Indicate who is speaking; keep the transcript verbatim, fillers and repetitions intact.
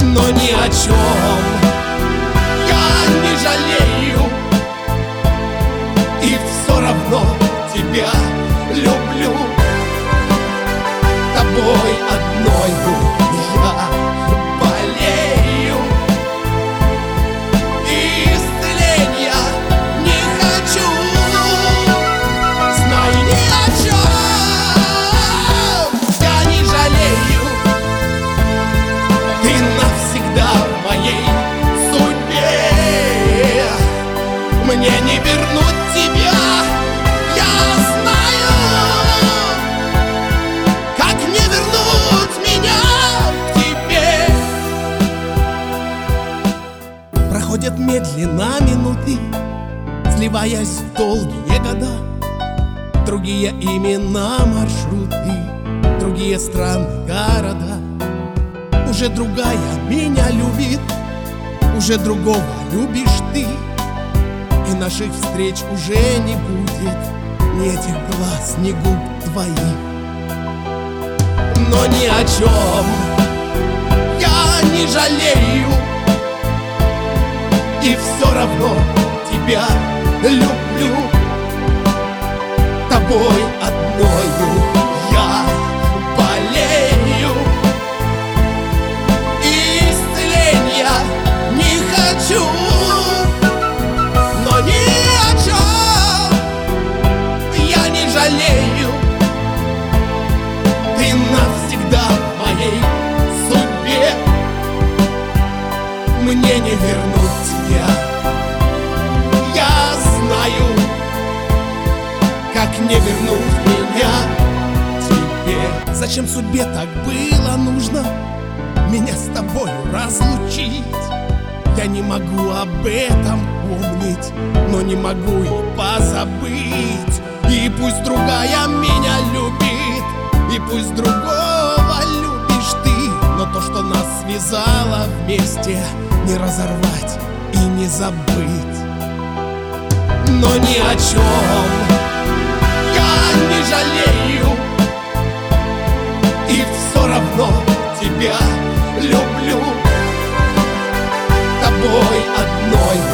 Speaker 1: но ни о чем я не жалею, и все равно тебя люблю. Тобой одной я болею, и исцеления не хочу. Знай, ни о чем я не жалею. Ты навсегда в моей судьбе. Мне не вернуть тебя, я знаю. Как не вернуть меня к тебе? Проходят медленно минуты, сливаясь в долгие года. Другие имена, маршруты, другие страны, города. Уже другая меня любит, уже другого любишь ты. И наших встреч уже не будет, ни этих глаз, ни губ твоих. Но ни о чем я не жалею, и все равно тебя люблю. Тобой одною я болею, и исцеления не хочу. Но ни о чем я не жалею. Ты навсегда в моей судьбе. Мне не вернуть тебя, я знаю. Как не вернуть меня тебе? Зачем судьбе так было нужно меня с тобою разлучить? Я не могу об этом помнить, но не могу и позабыть. И пусть другая меня любит, и пусть другого любишь ты, но то, что нас связало вместе, не разорвать и не забыть. Но ни о чем я не жалею, и все равно тебя люблю. Тобой одной